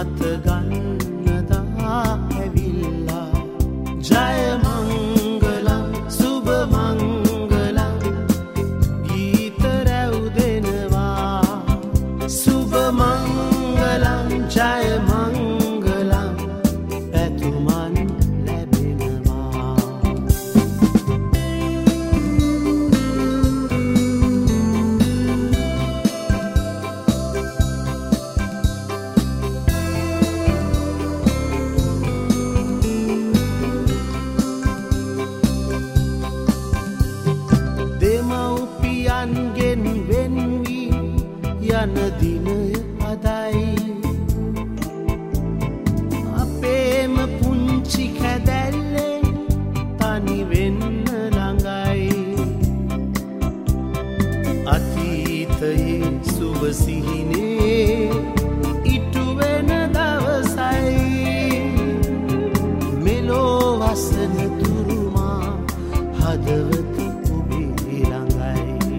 අත ගන්නදා ඇවිල්ලා ජය මංගලම් සුබ මංගලම් ගීත රැව් දෙනවා සුබ මංගලම් ජය මංගලම් පැතුමන් ලැබෙනවා දෙමව්පියන්ගෙන් වෙන් වී යන දිනය අදයි අපේම පුංචි කැදැල්ලේ තනි වෙන්න ළඟයි අතීතයේ සුබ සිහිනේ ඉටු වෙන දවසයි මෙලෝ වසන තුරුමා හදවත ඔබේ ළඟයි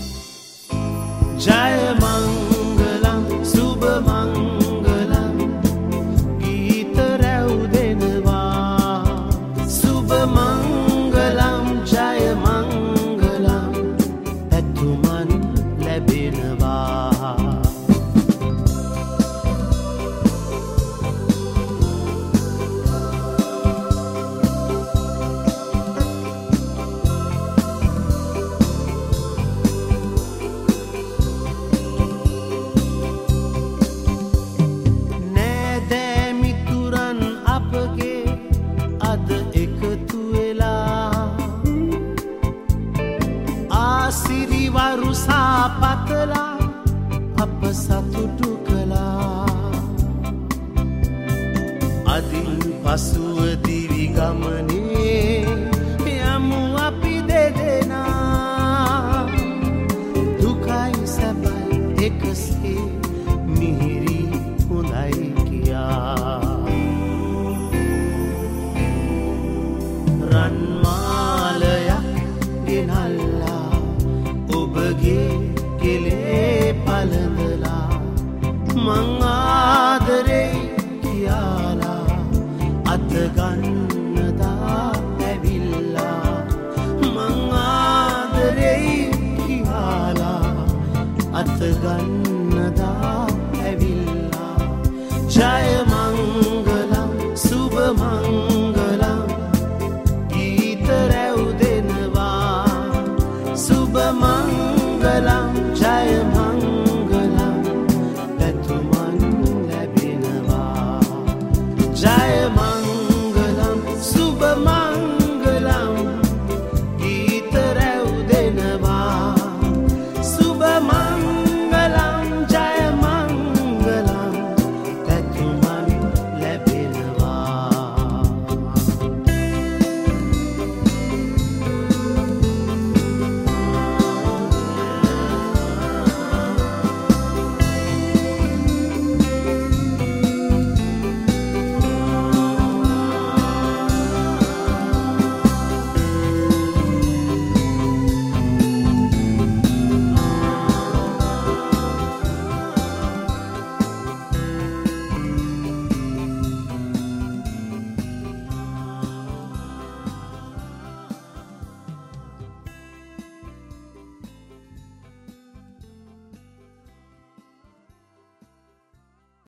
ජය මංගලම් සුබ මංගලම් ගීත රැව් දෙනවා සුබ මංගලම් ජය මංගලම් පැතුමන් ලැබෙනවා නෑදෑමිතුරන් අපගේ අද එකතු වෙලා ආසිරිවරුසා පතලා අප සතුටු කළා අදින් පසුව දිවි ගමනේ යමු අපි දෙදෙනා දුකයි සැපයි එකසේ මිහිරි හොඳයි කියා රන්මාලයක් ගෙනල්ලා ඔබගේ කෙලේ පලඳලා මං ආදරේ කියාලා අත ගන්න